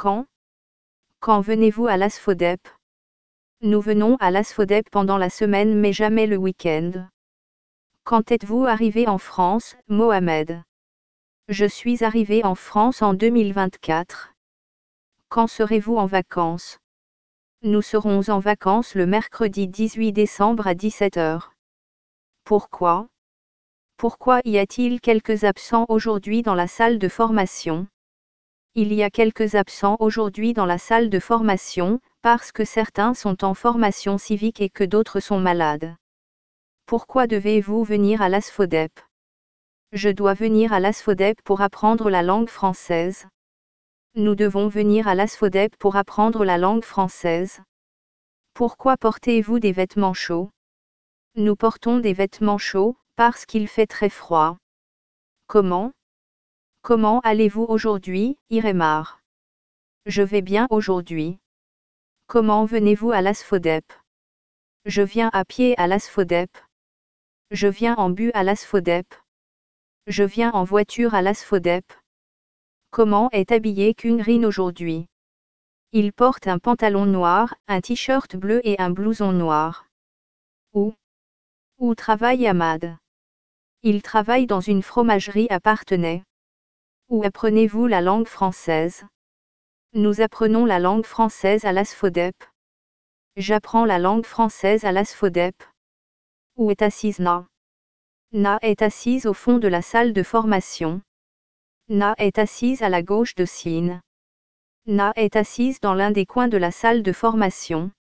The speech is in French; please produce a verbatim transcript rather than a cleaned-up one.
Quand? Quand venez-vous à l'Asphodep? Nous venons à l'Asphodep pendant la semaine mais jamais le week-end. Quand êtes-vous arrivé en France, Mohamed? Je suis arrivé en France en deux mille vingt-quatre. Quand serez-vous en vacances? Nous serons en vacances le mercredi dix-huit décembre à dix-sept heures. Pourquoi? Pourquoi y a-t-il quelques absents aujourd'hui dans la salle de formation? Il y a quelques absents aujourd'hui dans la salle de formation, parce que certains sont en formation civique et que d'autres sont malades. Pourquoi devez-vous venir à l'Asphodep? Je dois venir à l'Asphodep pour apprendre la langue française. Nous devons venir à l'Asphodep pour apprendre la langue française. Pourquoi portez-vous des vêtements chauds? Nous portons des vêtements chauds, parce qu'il fait très froid. Comment? Comment allez-vous aujourd'hui, Iremar? Je vais bien aujourd'hui. Comment venez-vous à l'Asphodep? Je viens à pied à l'Asphodep. Je viens en bus à l'Asphodep. Je viens en voiture à l'Asphodep. Comment est habillé Kungrin aujourd'hui? Il porte un pantalon noir, un t-shirt bleu et un blouson noir. Où? Où travaille Ahmad? Il travaille dans une fromagerie à Parthenay. Où apprenez-vous la langue française? Nous apprenons la langue française à l'Asphodep. J'apprends la langue française à l'Asphodep. Où est assise Na? Na est assise au fond de la salle de formation. Na est assise à la gauche de Sine. Na est assise dans l'un des coins de la salle de formation.